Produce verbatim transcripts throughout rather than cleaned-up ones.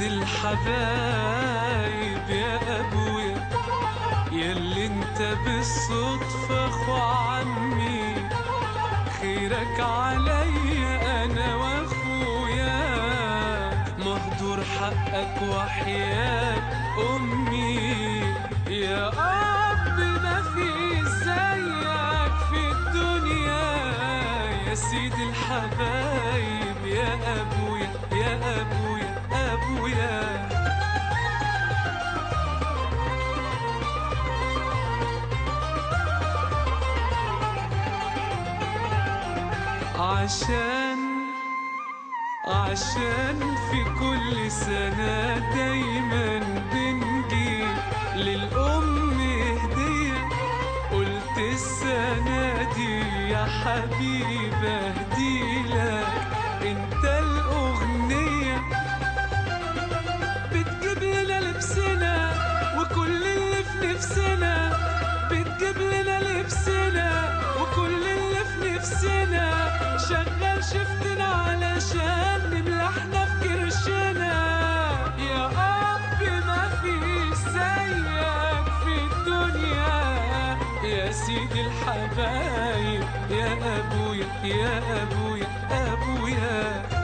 الحبايب يا أبويا، ياللي انت بالصدفة اخو عمي، خيرك عليا انا واخويا، مهدور حقك وحياة امي. يا اب ما في زيك في الدنيا، يا سيد الحبايب يا ابويا يا ابويا ابويا. عشان عشان في كل سنة دايما بنجيب للأم هدية، قلت السنة دي يا حبيبي اهديلك انت الأغنية، بتجيب لنا لبسنا وكل اللي في نفسنا، بتجيب لنا لبسنا وكل اللي في نفسنا، شغل شفتنا علشان نملحنا في كرشنا. يا أب ما فيش زيك في الدنيا، يا سيدي الحبايب يا أبويا يا أبويا أبويا.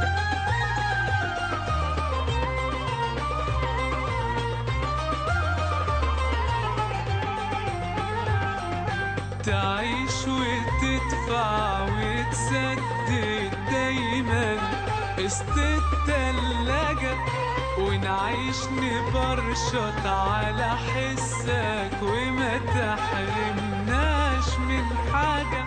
تعيش وتدفع وتسدد دايما قسط التلاجة، ونعيش نبرشط على حسك وما تحرمناش من حاجة،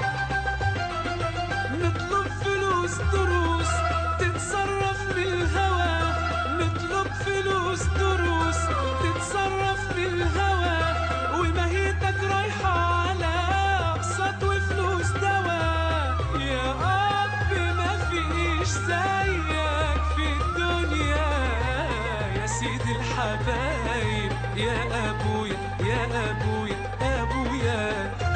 نطلب فلوس دروس تتصرف بالهوى، نطلب فلوس دروس تتصرف بالهوى، ومهيتك رايحة على أقساط وفلوس دواء. يا أب ما فيش زيك في الدنيا، يا سيدي الحبايب يا أبويا يا أبويا أبويا.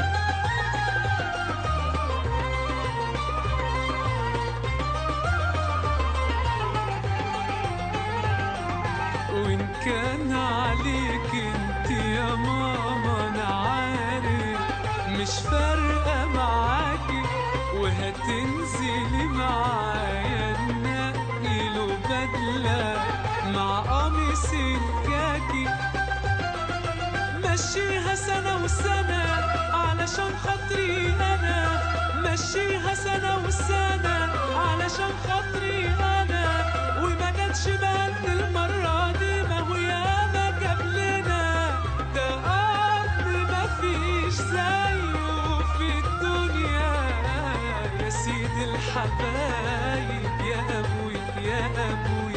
وإن كان عليك انت يا ماما انا عارف مش فارقة معاكي، وهتنزلي معايا ننقي له بدلة مع قميص الكاكي، مشيها سنة وسنة علشان خاطري أنا، مشيها سنة وسنة علشان خاطري أنا، وما جاتش بند المرة دي ما هو ياما جاب لنا. ده أب ما فيش زيه في الدنيا، يا سيد الحبايب يا أبويا يا أبويا.